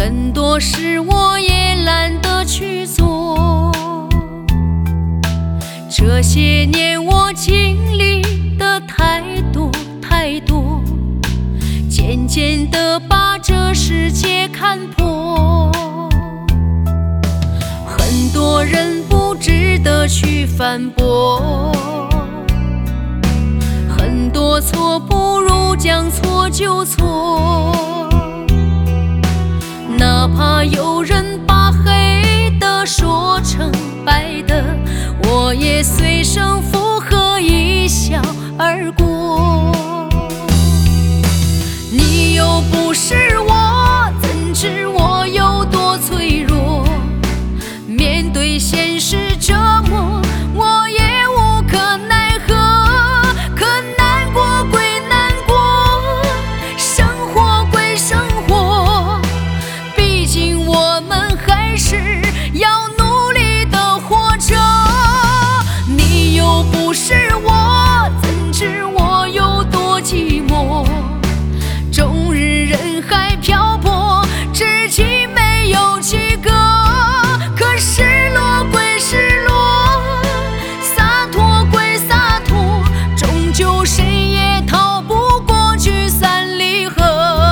很多事我也懒得去做。这些年我经历的太多太多，渐渐地把这世界看破。很多人不值得去反驳，很多错不如将错就错。哪怕有人把黑的说成白的，我也随声附和一笑而过。你又不是我，怎知我有多脆弱？面对现实折磨，我也无可奈何。可难过归难过，生活归生活，毕竟我们还是要努力地活着。你又不是我，怎知我有多寂寞？终日人海漂泊，知己没有几个。可失落归失落，洒脱归洒脱，终究谁也逃不过聚散离合。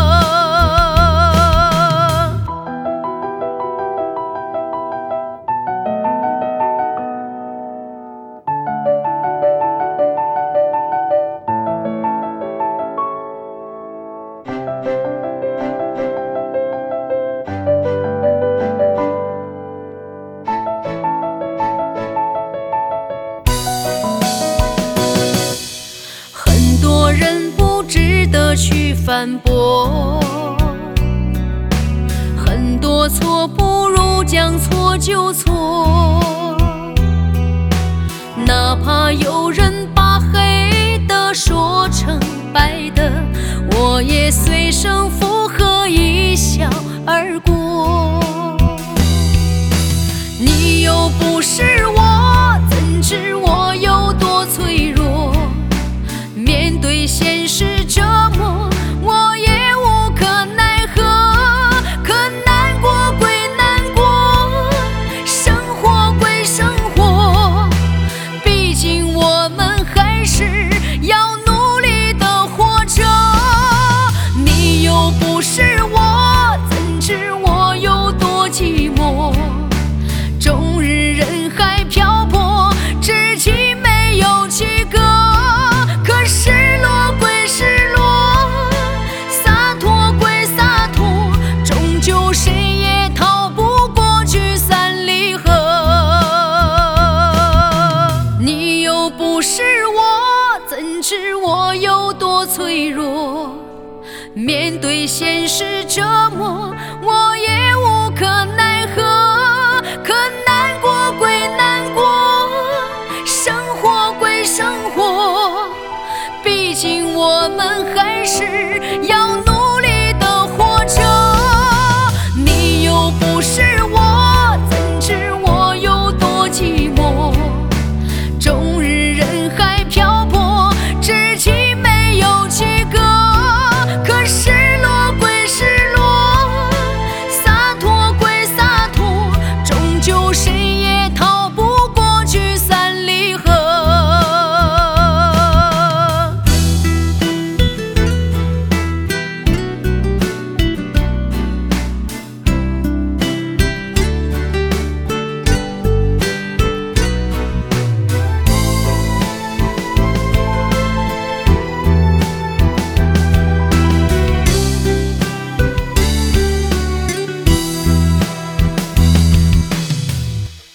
很多人不值得去反驳，很多错不如将错就错。哪怕有人把黑的说成白的，我也随声附